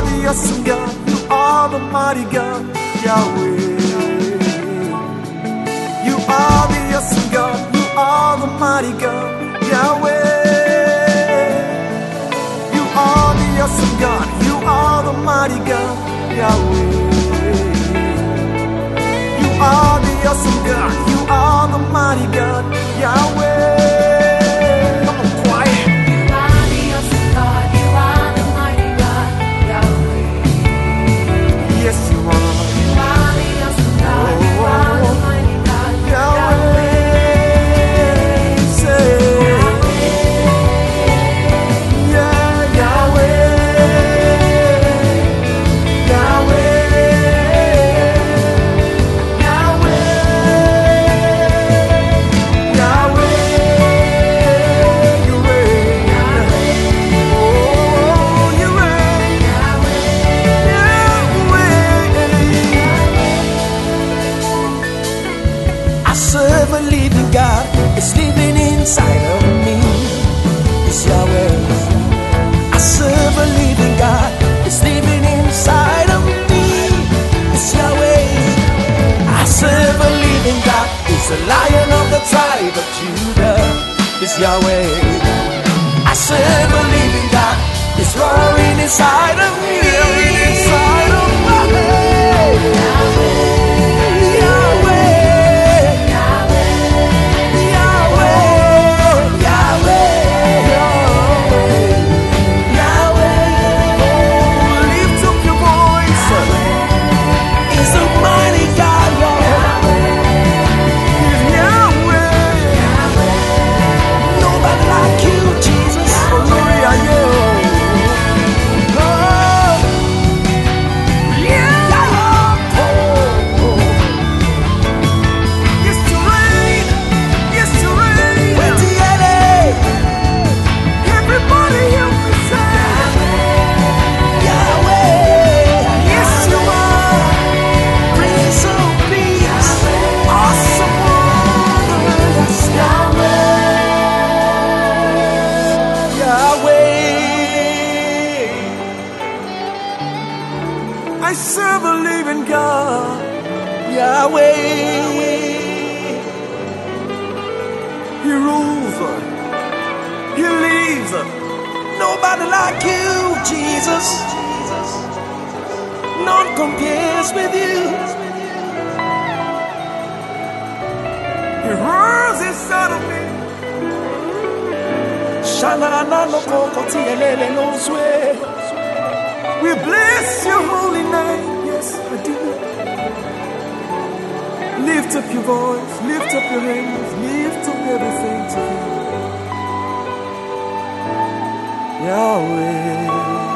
are the awesome God. You are the mighty God, Yahweh. You are the awesome God. You are the mighty God, Yahweh. You are the awesome God. You are the mighty God, Yahweh. You are the awesome God. You are the mighty God, Yahweh. Come on, quiet. You are the awesome God. You are the mighty God, Yahweh. Yes, you are. You are the awesome God. You are the mighty God, Yahweh. Say, yeah, Yahweh. Yahweh. Yahweh. Yahweh. You reign. Oh, you reign. Yahweh. I serve a living God. It's living inside of me. It's Yahweh. I serve a living God. It's living inside of me. It's Yahweh. I serve a living God. He's the Lion of the tribe of Judah. It's Yahweh. I serve a living God. It's roaring inside of me. Inside of me. Yahweh. I serve a living God, Yahweh. He rules, He leads. Nobody like you, Jesus. None compares with you. He rules inside of me. Shanana no kokoti elele no swe. We bless your holy name, yes I do. Lift up your voice, lift up your hands, lift up everything to Him. Yahweh.